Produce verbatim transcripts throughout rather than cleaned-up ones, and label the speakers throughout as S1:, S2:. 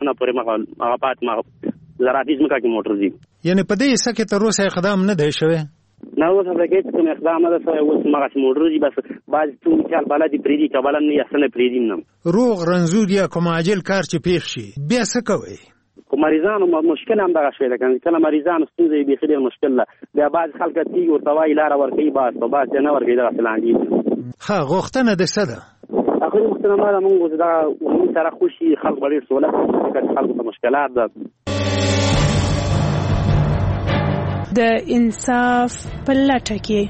S1: کلونه پورې هغه پات ما زراعتي ځمکه کې موټر ځي.
S2: یعنی په دې حصه کې تر اوسه اقدام نه دی شوی؟
S1: نه اوس هغه کې کوم اقدام نه شوی. اوس مغه موټر ځي بس بعض څو مثال بلدي پریدي کبلن نه یسنه پریدي نه.
S2: روغ رنځور یا کوم عاجل کار چې پیښ شي بیا څه کوي؟
S1: کوم مریضانو مشکل هم دغه شوی ده. کله مریضانو ستونزې به خېډه مشکل ده. بیا بعض خلک تیږي او توای لار ورکوي باز په باز نه ورکوي دغه فلاندي.
S2: ها غوښتنه د څه ده؟
S1: اخر غوښتنه ما ده موږ دا موږ سره خوشي خلک ډېر سہولت کوي. خلکو ته مشکلات ده.
S3: د انصاف په لټه کې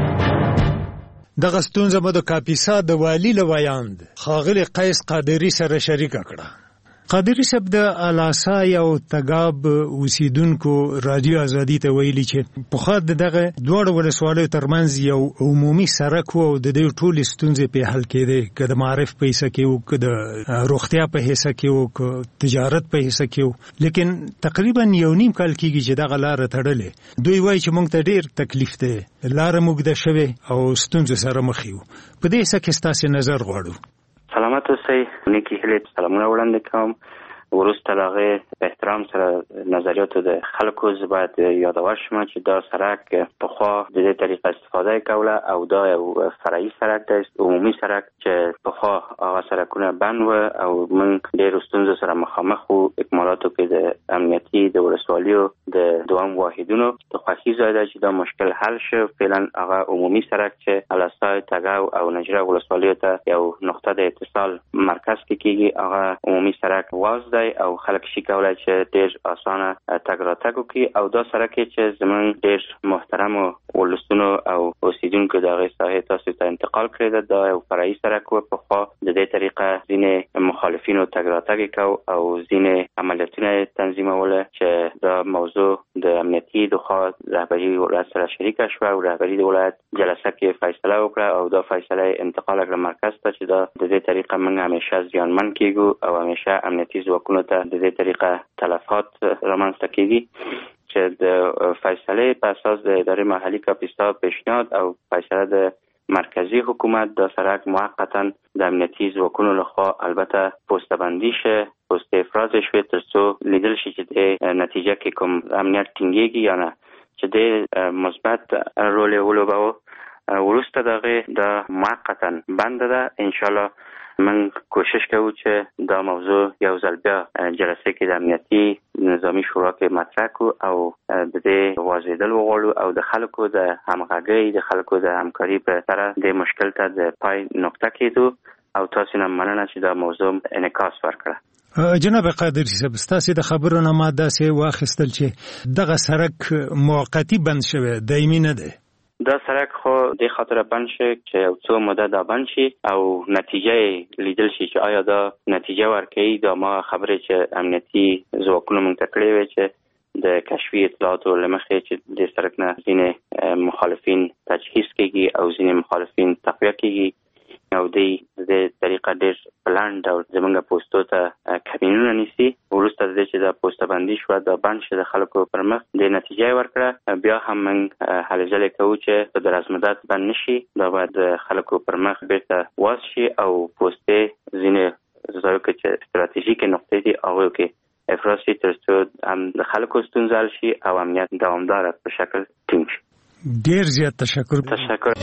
S2: دغه ستونزه به د کاپیسا د والي له ویاند ښاغلي قیس قادري سره شریکه کړه. قادري صاحب د الاسا او تګاب اوسیدونکو رادیو ازادي ته ویلي چې پخوا دغه دوه ولسوالیو ترمنځ یو عمومي سړک او د دې ټول ستونزې په حل کېده که د معرف په حصہ کې او که د روغتیا په حصہ کې او که تجارت په حصہ کې او لیکن تقریبا یو نیم کال کېږي چې دغه لار تړلې. دوی وایي چې موږ ته ډیر تکلیف دی، لار موږ د شوه او ستونزې سره مخ یو. په دې حصہ کې ستاسو نظر غواړو.
S4: سلامت اوسئ. نیکی هیلې سلامونه وړاندې کوم. وروسته دغه احترام سره نظریاتو د خلکو زه باید یادول شم چې دا سړک پخوا د دې طریقه استفاده کوله او دا یو فرعي سړک دی، عمومي سړک چې پخوا هغه سړکونه بند و او موږ ډېرو ستونزو سره مخامخ وو. اکمالاتو کې د امنیتي د ولسوالیو د دوام واحدونو د خوښي ځای دی چې دا مشکل حل شو. فعلا هغه عمومي سړک چې الاسای تګاو او نجره ولسوالیو ته یو نقطه د اتصال مرکز کې کېږي هغه عمومي سړک واز دی او خلک شي کولای چې ډېر اسانه تګ راتګ وکړي او دا سړک چې زموږ ډېر محترمو ولسونو او اوسیدونکو د هغې ساحې تاسو ته انتقال کړی ده. دا یو فرعي سړک و. پخوا د دې طریقه ځینې مخالفینو تګ راتګ یې کو او ځینې عملیاتونه یې تنظیموله چې دا موضوع د امنیتي د خوا رهبري ولایت سره شریکه شوه او رهبري د ولایت جلسه کې فیصله وکړه او دا فیصله انتقال کړه مرکز ته چې دا د دې طریقه موږ همیشه زیانمن کېږو او همیشه امنیتي ځواکونو ته د دې طریقه تلفات رامنځته کېږي چې د فیصلې په اساس د ادارې محلي کاپیسا پیشنهاد او فیصله د مرکزی حکومت دا سړک موقتا د امنیتي ځواکونو لخوا البته پوسته بندي شه پوسته افراز شوي تر څو لیدل شي چې د نتیجه کې کوم امنیت ټینګېږي یا نه چې د مثبت رول یې ولوباوه. وروسته دغه د موقتا بند ده. انشاءالله من کوشش کوو چې دا موضوع یو ځل بیا جلسه کې د امنیتي نظامی شورا کې مطرح کو او د دې واضحېدل وغواړو او د خلکو د همغږۍ د خلکو د همکاري په سره د مشکل ته د پای نقطه کېدو او تاسو نه مننه چې دا موضوع انعکاس ورکړه.
S2: جناب قادري صاحب ستاسو د خبرو نه ما داسې واخیستل چې دغه سړک موقتی بند شوی دایمي نه دی.
S4: دا سړک خو د خاطر بند شي چې یو څو مدت دا بند شي او نتیجه لیدل شي چې آیا دا نتیجه ورکوي. دا ما خبرې چې امنیتي ځواکونو موږ ته کړې وې چې د کشفي اطلاعاتو له مخې چې د سړک نه ځینې مخالفین تجهیز کېږي او ځینې مخالفین تقویه کېږي او د دې طریقه ډېر پلان ډول زموږ پوسټو ته کمینونه نیسي. وروسته د دې چې دا پوسته بندي شوه دا بند شي د خلکو پر مخ د نتیجه ورکړه بیا هم موږ هلې ځلې کوو چې په دراز مدت بند نشي. دا باید خلکو پر مخ بیرته واز شي او پوستې ځینې ځایو کې چې استراتیژیکې نقطې دي هغوی کې افراز شي تر څو هم د خلکو ستونزه حل شي او امنیت دوامداره په شکل ټینګ شي.
S2: ډېر زیات تشکر.
S4: تشکر.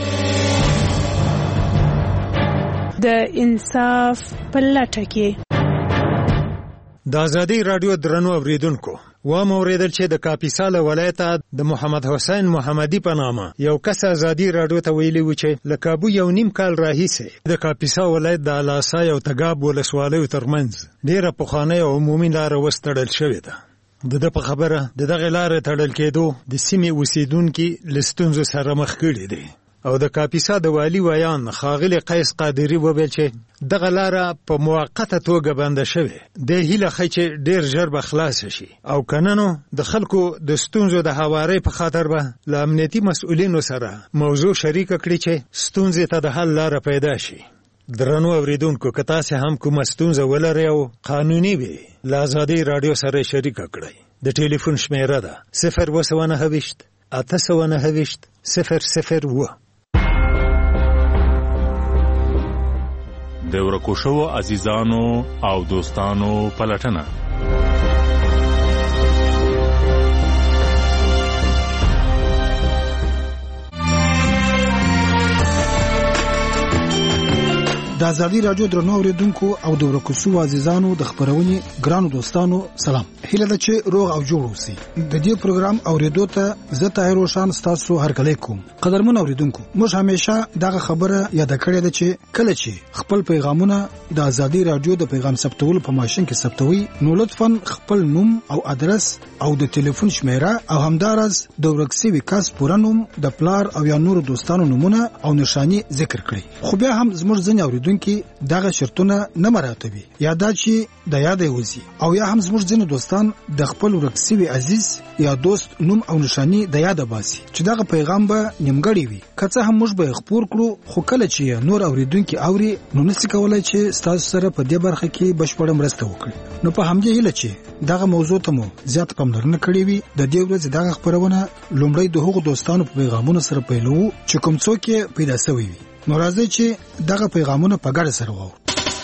S3: د انصاف په لټه کې
S2: د ازادي رادیو درنو اوریدونکو و موریدل چې د کاپیسا ولایت د محمد حسین محمدي په نامه یو کس ازادي رادیو ته ویلي و چې لکابو یو نیم کال راهیسه د کاپیسا ولایت د الاسا او تګاب ولسوالیو ترمنځ ډیره پخوانۍ او عمومي لار وستړل شوې ده. د په خبره د دغه لار تړل کېدو د سیمې اوسیدونکو لستونزو سره مخ کړي دي او د کاپیسا د والی ویان ښاغلي قیس قادري وویل چې دغه لاره په موقته توګه بنده شوې. د هیله خی چې ډیر ژر به خلاص شي او کننو د خلکو د ستونزو د هواري په خاطر به له امنیتي مسؤلینو سره موضوع شریک کړي چې ستونزې ته د حل لاره پیدا شي. درنو اوریدونکو که تاسو هم کوم ستونزه ولرئ او قانوني وي له ازادي رادیو سره شریک کړئ. د ټلیفون شمیره ده صفر اووه نهه اته نهه صفر صفر اووه.
S5: د ورکو شوو عزیزانو او دوستانو پلټنه د ازادي رادیو درنو اوریدونکو او د ورکوسو عزیزانو د خبرونې ګرانو دوستانو سلام. هیله ده چې روغ او جوړ اوسئ. د دې پروګرام اوریدو ته زه طاهر روشان ستاسو هرکلی کوم. قدرمن اوریدونکو، موږ همیشه دغه خبره یاد کړې ده چې کله چې خپل پیغامونه د ازادي رادیو د پیغام ثبتولو په ماشين کې ثبتوي، نو لطفاً خپل نوم او ادرس او د ټلیفون شمیره او همدارس د ورکسي کس پوره نوم، د پلار او یا نور دوستانو نمونه او نشانی ذکر کړئ. خو بیا هم زموږ ځینې اوریدونکو دغه شرطونه نه مراعاتوي، یا دا چې د یاد وزي، او یا هم زموږ ځینې دوستان د خپل ورکسي عزیز یا دوست نوم او نشانی د یاد باسي چې دغه پیغام به نیمګړی وي. که څه هم موږ به خبر کړو، خو کله چې نور اوریدونکو اوري نو نسی کولای چې ستاسو سره په دې برخه کې بشپړ مرسته وکړي. نو په همدې هیله چې دغه موضوع ته مو زیات پاملرنه کړې وي، د دې ورځې دغه خبرونه لومړی د هغو دوستانو په پیغامونو سره پیلوو چې کوم څوک پیدا شوی وي. نو راځي چې دغه پیغامونه په ګډه سره وو.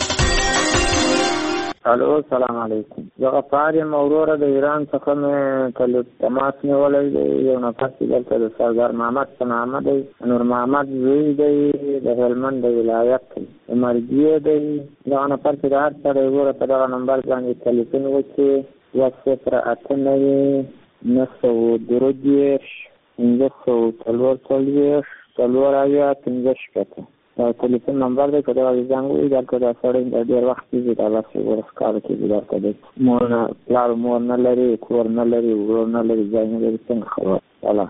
S6: الو السلام علیکم. زه غفار مورور د ایران څخه مې کله تماس نیولې دی. یو نفر چې دلته د سردار محمد په نامه دی، نور محمد زوی دی، د هلمند د ولایت مرګیه دی. دا نفر چې د هر سره وګوره په دغه نمبر باندې تلیفون وکړي یو صفر اته نوي نه سوه درې دېرش پنځه سوه څلور څلوېښت څلور اویا پنځه شپېته دا تلیفون نمبر دی. که دغه زنګ ووهي دلته دا سړی د ډېر وخت کېږي، دا لس ورځ کال کېږي دلته دی. مور نه پلار مور نه لري، کور نه لري، ورور نه لري، ځای نه لري. څنګه خبر؟ الله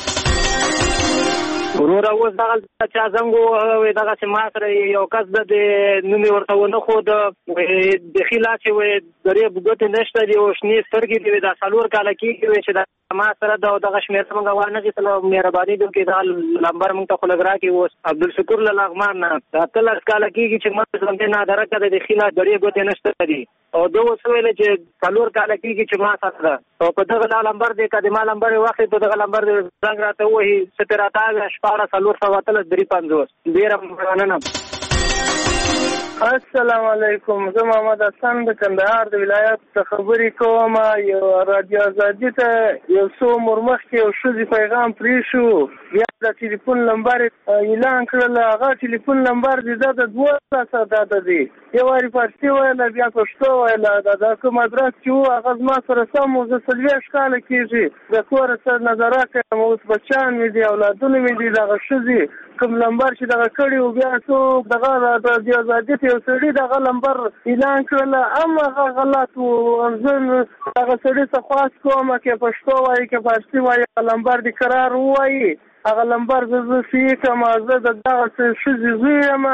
S7: وروره اوس دغه چا زنګ ووهه دغسې ما سره یو کس ده د نوم یې ورته ونه ښوده، بیخي لا چې درې ګوتې نشته دي او شنې سترګې دي، دا څلور کاله کېږي چې ما سره د دغه شمېره موږ وانخېستله. مهرباني وکړئ دغه نمبر موږ ته خو لږ راکړي. اوس عبدالشکور له لغمان نه دا اتلس کاله کېږي چې ما ژوندی نادرکه ده، بیخي لا درې ګوتې نشته دي او ده اوس وویله چې څلور کاله کېږي چې ما سره ده او په دغه دا نمبر دی. که د ما نمبر یې واخلي په دغه نمبر دی زنګ راته ووهي څه پرې راته اویا شپاړس څلور سوه اتلس درې پنځوس. ډېره مننه.
S8: السلام علیکم. زه محمد حسن د کندهار د ولایت څخه خبرې کوم. یو رادیو ازادي ته یو څو عمر مخکې یو ښځې پیغام پرې شو، بیا د ټلیفون نمبر اعلان کړل. هغه ټلیفون نمبر دی دا د دولس عدده دی، یو وارې فارسي ویله بیا پښتو ویله. دا کوم ادرس چې و هغه زما سره سم و. زه څلوېښت کاله کېږي د کوره سره نظرات یم، اوس بچیان مې دي، اولادونه مې دي. دغه ښځې کوم نمبر چې دغه کړي و بیا څوک دغه رادیو ازادي ته یو سړي دغه نمبر اعلان کړل، هم هغه غلط و. زه هغه سړي څه خواست کوم که پښتو وایي که فارسي وایي هغه نمبر دې قرار ووایي. هغه نمبر زه زه صحیح کړم. زه د دغه ښځې زوی یم.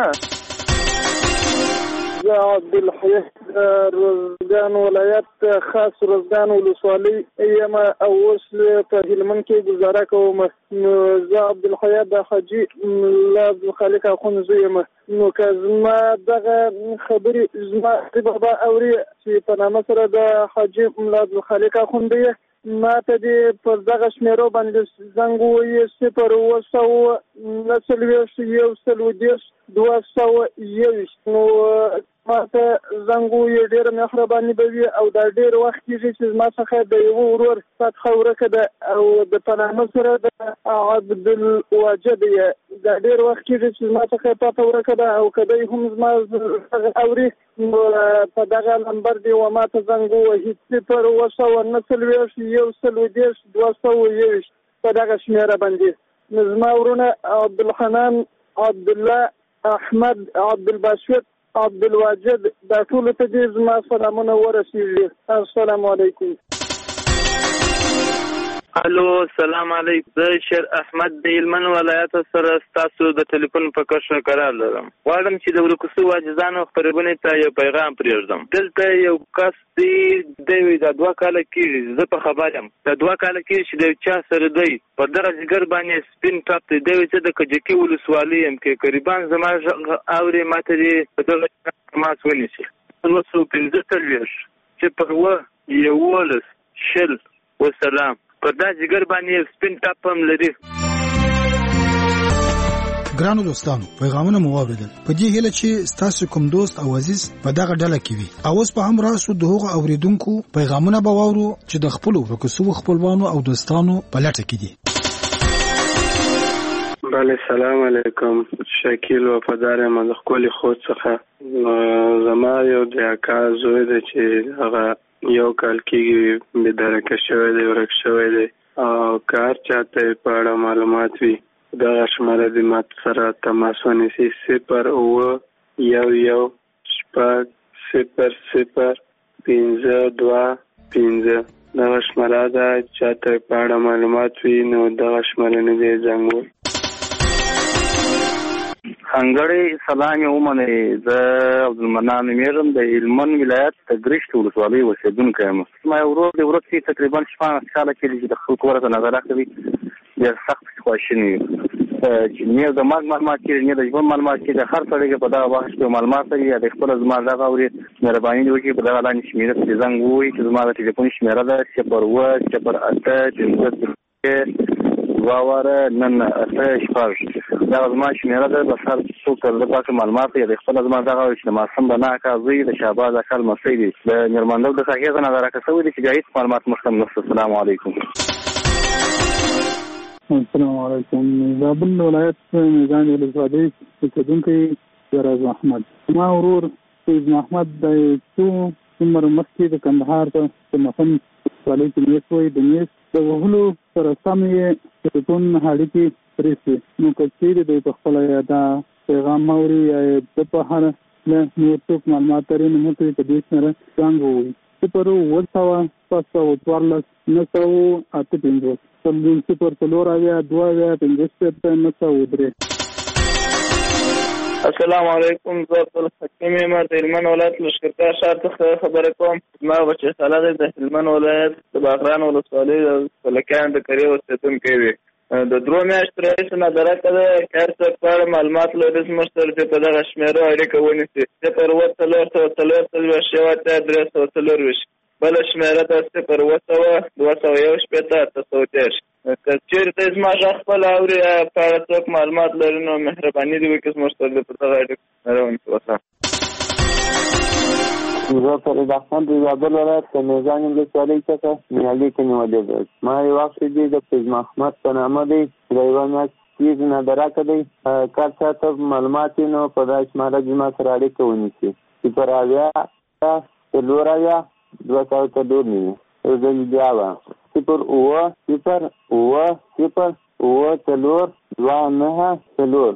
S8: زه عبدالحی روزګان ولایت خاص روزګان ولسوالۍ یم او اوس په هلمند کې ګزاره کوم. زه عبدالحی د حاجي ملا عبدالخالق اخوند زوی یم. نو که زما دغه خبرې زما بابا اوري چې په نامه سره د حاجي ملا عبدالخالق اخوند دی، ما ته دې پر دغه شمېرو باندې زنګ ووهي صفر اووه سوه نهه څلوېښت یو څلور دېرش دوه سوه یوویشت. نو ما ته زنګ ووهي ډېره مهرباني به وي. او دا ډېر وخت کېږي چې زما څخه د یوه ورور فتحه ورکه ده او د په نامه سره د عبدالواجد یې. دا ډېر وخت کېږي چې زما څخه فتحه ورکه ده او که دی هم زما اوري نو په دغه نمبر دی و ما ته زنګ ووهي صفر اووه سوه نهه څلوېښت یو څلور دېرش دوه سوه یوویشت په دغه شمېره باندې. نو زما ورونه عبدالحنان، عبدالله، احمد، عبدالباسط، عبدالواجد دا ټولو ته دې زما سلامونه ورسېږي. السلام علیکم.
S9: الو السلام علیکم. زه شیر احمد د هلمند ولایت سره ستاسو د ټلیفون په کښه قرار لرم. غواړم چې د ورکوسو عاجزانو خپرونې ته یو پیغام پرېږدم. دلته یو کس دی، دی دا دوه کاله کېږي زه په خبر یم، دا دوه کاله کېږي چې د چا سره دی په دغه جګر باندې سپین ټاپ دی. دی چې د کجکي ولسوالۍ یم کې قریبان زما اورې ما ته دې په دغه تماس ونیسي. اووه سوه پنځه څلوېښت صفر اووه یوولس شل وسلام. پر دا جګر باندې سپین ټاپ هم لري.
S5: ګرانو دوستانو، پیغامونه مو واوریدل. په دې هیله چې ستاسو کوم دوست او عزیز په دغه ډله کې وي. او اوس په هم راسو د هغو اوریدونکو پیغامونه به واورو چې د خپلو ورکوسو خپلوانو او دوستانو په لټه کې دي.
S10: بله سلام علیکم. شکیل وفادار یم د خپل خود څخه. زما یو د اکا زوی دی چې هغه یو کال کېږي بېدرکه شوی دی، ورک شوی دی، او که هر چاته په اړه معلومات وي دغه شماره دې ما سره تماس ونیسي. صفر اوه یو یو شپږ صفر صفر پنځه دوه پنځه دغه شماره ده. چاته په اړه معلومات وي نو دغه شماره نه دی زنګ ووهي.
S11: ځانګړی سلام یې ومنئ. زه عبدالمنان نومېږم، د هلمند ولایت د ګرشت ولسوالۍ اوسېدونکی یم. زما یو ورور دی، ورک چې تقریبا شپاړس کاله کېږي چې د خپل کوره ته نظر اخلي. ډېر سخت خواشینی وي چې نه د مرګ معلومات کېږي نه د ژوند معلومات کېږي. هر سړی په دغه وخت کې معلومات لري یا د خپله زما دغه اوري مهرباني دې وکړي په دغه لاندې شمېره ته زنګ ووهي چې زما د ټلیفون شمېره ده صفر اوه صفر اته پنځه دوه واره نن اته شپږ. دا زما شمېره ده. بس هر څوک ته د پاکه معلومات یا د خپله زما دغه چې د ماسم بنا اکا زوی د شهباز اکا لمسی دی، د میرمندو د ساحې څخه نظر اخیسته شوی دی چې بیا هېڅ معلومات موږ ته نشته. السلام علیکم.
S12: السلام علیکم. زابل ولایت میزان ولسوالۍ اوسېدونکی فیاض محمد. زما ورور فیض محمد د څو عمر مخکې د کندهار ته د مخم ولسوالۍ کې میست وی. د میست د وهلو سره سم یې ټلیفون اړیکې پرې شوې. نو که چېرې دی په خپله یا دا پیغام اوري یا د په اړه نور څوک معلومات لري نو موږ ته په دې سره زنګ ووهي. صفر اووه سوه شپږ سوه څوارلس نهه سوه اته پنځوس صفر څلور اویا دوه اویا پنځه شپېته نهه سوه درې.
S9: السلام علیکم. زه عبدالحکیم یم، د هلمند ولایت لښکرګاه ښار څخه خبرې کوم. زما بچه ساله دی، د هلمند ولایت د باغران ولسوالۍ د پلکیان د کرې اوسېدونکی وي. د درو میاشتو راهیسې نادرکه ده که هر څوک په اړه معلومات لري زموږ سره چې په دغه شمېرو اړیکه ونیسي. صفر اوه څلور سوه څلور څلوېښت یو اتیا درې سوه څلورویشت. بله شمېره ده صفر اوه سوه دوه سوه یو شپېته اته سوه دېرش. که چېرته زما غږ خپله اوري په اړه څوک معلومات لري نو مهرباني دې وکړي زموږ سره په دغه اړیکه شمېره ونیسي. وسلام.
S6: زه فرید احمد د زابل ولایت د میزان ولسوالۍ څخه نیالګي کې نیولې ده. ما یو وخت دی د فیض محمد په نامه دی، د یوه میاشت کېږي نادرکه دی. که هر چاته معلومات وي نو په دا شماره زما سره اړیکه ونیسي. صفر اویا څلور اویا دوه سوه څلور نوي. یو ځل بیا به صفر اوه صفر اوه صفر اوه څلور دوه نهه څلور.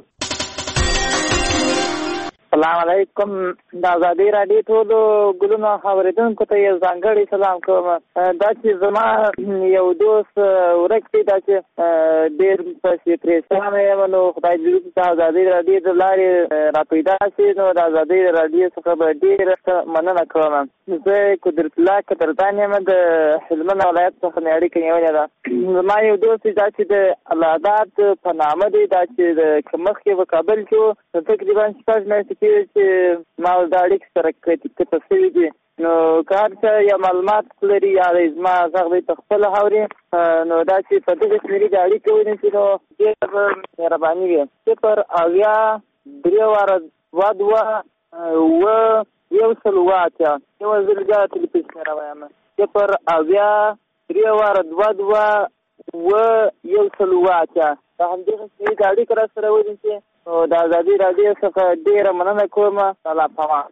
S13: السلام علیکم. د ازادۍ راډیو ټولو ګلونو اورېدونکو ته یو ځانګړی سلام کوم. دا چې زما یو دوست ورک دی، دا چې ډېر پسې پریشانه یم، نو خدای دې وکړي چې ازادۍ راډیو د لارې را پیدا شي نو د ازادۍ راډیو څخه به ډېره مننه کوم. زه قدرت الله کتردان یم، د هلمند ولایت څخه مې اړیکه نیولې ده. زما یو دوست دا چې د العداد په نامه دی، دا چې د مخکې په کابل کې تقریبا شپږ میاشتې چې ما د اړیکې سره کته شوي دي. نو که هر څه یا معلومات لري یا زما غږ دی په خپله اوري نو دا چې په دغه شمېرې د اړیکې ونیسي نو ډېره به مهرباني وي. صفر اویا درې واره دوه دوه اووه یو سل اووه اتیا. یو ځل بیا ټلیفون شمېره وایم. صفر اویا درې واره دوه دوه اووه یو سل اووه اتیا. د همدغه شمېرې د اړیکې را سره ونیسي نو د ازادۍ راډیو څخه ډېره مننه کوم. الله پامان.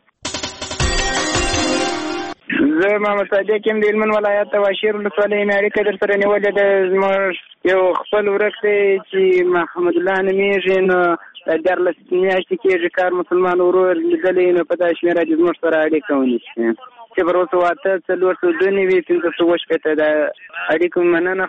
S14: زه محمد صادق یم، د هلمند ولایت د واشیر ولسوالۍ مې اړیکه در سره نیولې ده. زموږ یو خپل ورک دی چې محمد الله نومېږي، نو د دیارلس میاشتې کېږي کار مسلمان ورور لیدلی، نو په دا شمېره دې زموږ سره اړیکه ونیسي. صفر اوه سوه اته څلور سوه دوه نوي پنځه سوه شپېته. د اړیکو مننه.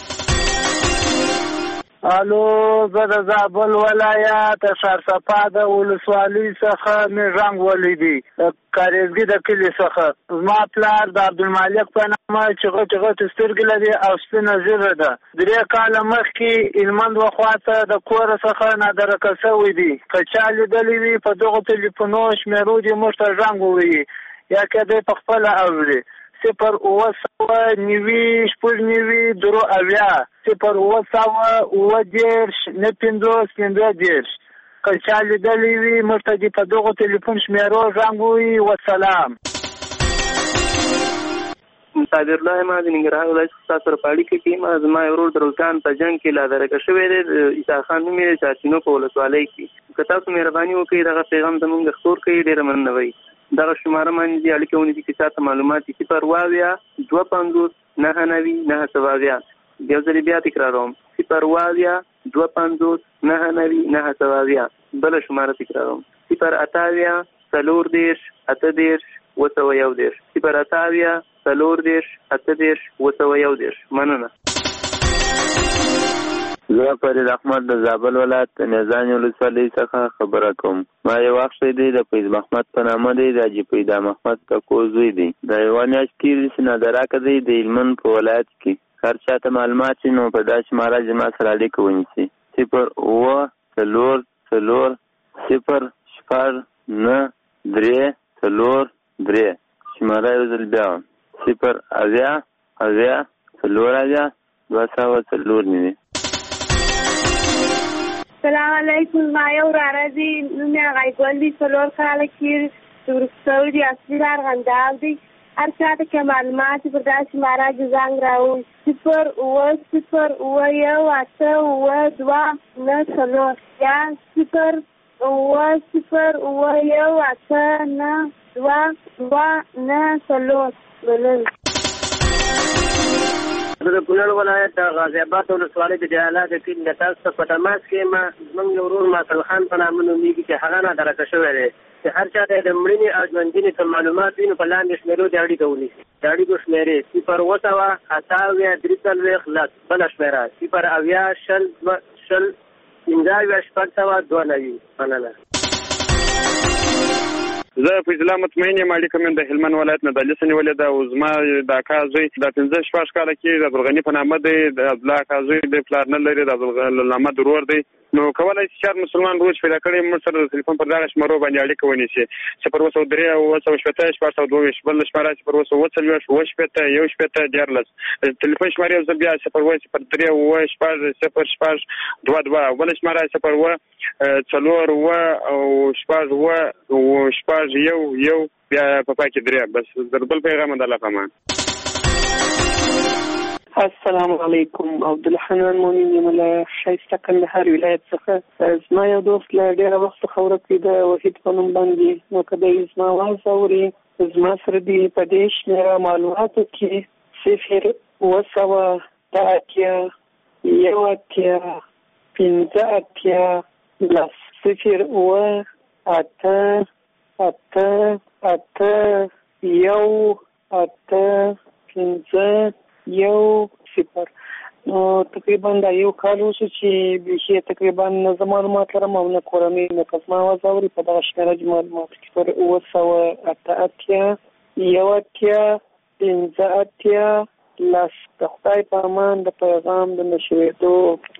S15: الو، زه د زابل ولایت سرسپا د ولسوالۍ څخه مې زنګ ولیدی، د کاریزګي د کلي څخه. زما پلار د عبدالمالک په نامه چې غټې غټې سترګې لري او سپینه ږیره ده. درې کاله مخکې هلمند وخواته د کوره څخه نادرکه شوی دی. که چا لیدلی وي په دغو ټلیفونو شمېرو دې موږ ته زنګ ووهي یا که دی په خپله اوري. صفر اوه سوه نوي شپږ نوي درو اویا صفر اوه سوه اوه دېرش نه پنځوس پنځه دېرش. که چا لیدلی وي موږ ته دې په دغو ټلیفون شمېرو زنګ ووهي. وسلام.
S10: صابر الله ما د ننګرهار ولایت تاسو سره په اړیکه کې ما زما ورور د روزګان په جنگ کې لا درکه شوی دی عیسی خان نوم یې چارچینو په ولسوالۍ کې که تاسو مهرباني وکړئ دغه پیغام زموږ خپور کړئ ډېره مننه وي دغه شماره باندې اړیکه ونیسئ چې تاسو معلومات صفر واویا دوه پنځوس نهه نوي نهه سوه اویا یو ځل بیا تکراروم صفر واویا دوه پنځوس نهه نوي نهه سوه اویا بله شماره تکراروم صفر اتاویا څلور دېرش اته دېرش اوه سوه یو دېرش صفر اتاویا څلور دېرش اته دېرش اوه سوه یو دېرش مننه.
S11: زه فرید احمد د زابل ولایت د نیزان ولسوالۍ څخه خبره کوم. ما یو وخت دی د فیض محمد په نامه دی د حاجي پیدا محمد کاکو زوی دی د یوه میاشت تېرې چې نادراکه دی د هلمند په ولایت کې هر چاته معلومات شي نو په دا شماره زما سره اړیکه ونیسي صفر اوه څلور څلور صفر شپږ نه درې څلور درې شماره یو ځل بیا صفر اویا اویا څلور اویا دوه سوه څلور نوي.
S16: سلام علیکم. ما یو وراره دی نوم یې غیګل دی څلور کاله کېږي چې ورک شوی دی اصلي ارغنداب دی هر چاته که معلومات پر دا شماره کې زنګ راوړي صفر اوه صفر اوه یو اته اوه دوه نه څلور یا صفر اوه صفر اوه یو اته نه دوه دوه نه څلور مننه.
S17: زه د کونړ ولایت د غازي اباد ولسوالۍ د جلاله د کلي د تاسو څخه په تماس کې یم. زموږ یو ورور ماتل خان په نامه نومېږي چې هغه نادرکه شوی دی چې هر چا ته د مړینې او ژوندینې څه معلومات وي نو په لاندې شمېرو د اړیکه ونیسي. د اړیکو شمېرې صفر اوه سوه اته اویا درې څلوېښت لس بله شمېره صفر اویا شل شل پنځه اویا شپږ سوه دوه نوي مننه.
S18: زه فیض الله مطمئن یم اړیکه مې د هلمند ولایت نه د لیسه نیولې ده او زما د اکا زوی د پنځه شپږ کاله کې د عبدالغني په نامه دی د عبدالله اکا زوی دی پلار نه لري د عبدالحمد ورور دی نو کولی شي چار مسلمان روز پیدا کړی موږ سره د تلیفون پر دغه شمارو باندې اړیکه ونیسي صفر اوه سوه درې اوه سوه شپېته شپږ سوه دوه ویشت بله شماره صفر اوه سوه اوه څلوېښت اوه شپېته یو شپېته دیارلس تلیفون شمارې یو ځل بیا صفر اوه صفر درې اوه شپږ صفر شپږ دوه دوه بله شماره صفر اوه څلور اوه او شپږ اوه اوه شپږ یو یو بیا په پای کې درې بس در بل پیغام د الله په امان.
S19: السلام علیکم. عبدالحنان مؤمن یم له ښایسته کندهار ولایت څخه. زما یو دوست له ډېره وخت څخه ورک دی د وحید په نوم باندې نو که دی زما اواز اوري زما سره دي په دې شمېره معلوماتو کې صفر اوه سوه اته اتیا یو اتیا پنځه اتیا لس صفر اوه اته اته اته یو اته پنځه یو صفر نو تقریبا دا یو کال وشو چې بیخي تقریبا نه زه معلومات لرم او نه کورنۍ نه که زما اواز اوري په دغه شمېره کې معلومات صفر اوه سوه اته اتیا یو اتیا پنځه اتیا لس. د خدای په امان د پیغام د نشرېدو.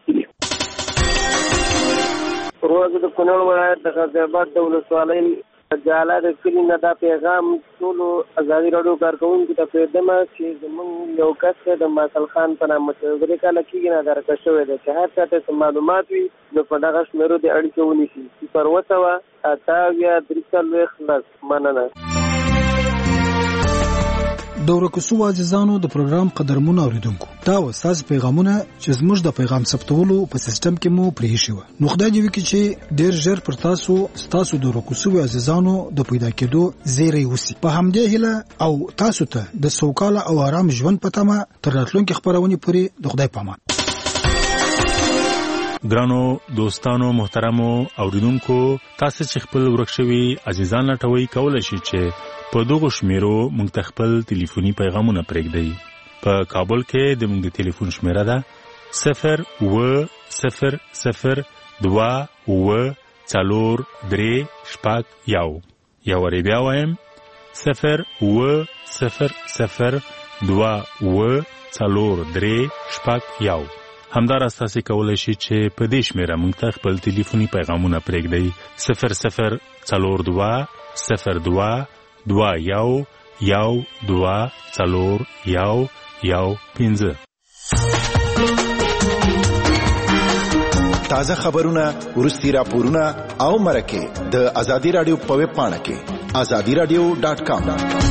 S17: ورور د کونړ ولایت د غازي اباد د ولسوالۍ جاله د کلي نه دا پیغام ټولو ازادي راډیو کارکوونکو ته پرېږدم چې زموږ یو کس دی د ماتل خان په نامه چې درې کاله کېږي نادرکه شوی دی چې هر چا ته څه معلومات وي نو په دغه شمېرو د اړیکې ونیسي صفر اوه سوه اته اویا درې څلوېښت لس مننه.
S5: د ورکوسو عزیزانو د پروګرام قدرمنو اوریدونکو دا و ستاسو پیغامونه چې زموږ د پیغام ثبتولو په سیستم کې مو پرې شو نو خدای دې وکړي چې ډیر ژر پر تاسو ستاسو د ورکوسو عزیزانو د پیدا کېدو زیری وسی په همدې هیله او تاسو ته د سوکاله او آرام ژوند په تمه تر راتلونکي خبرونه پورې د خدای په امان.
S20: ګرانو دوستانو محترمو اوریدونکو تاسو چې خپل ورکشوي عزیزان لټوي کولای شئ چې په دغه شمیرو موږ ته خپل ټلیفوني پیغامونه پرېږدئ. په کابل کې د موږ د ټلیفون شمیره ده صفر اوه صفر صفر دوه اوه څلور درې شپږ یو. یو وارې بیا وایم صفر اوه صفر صفر دوه اوه څلور درې شپږ یو. همداراز تاسو کولای شئ چې په دې شمیره موږ ته خپل ټلیفوني پیغامونه پرېږدئ صفر صفر څلور دوه صفر دوه دوه یو یو دوه څلور یو یو پنځه.
S21: تازه خبرونه ورستي راپورونه او مرکه د ازادي رادیو په ویب پاڼه کې azadi radio dot com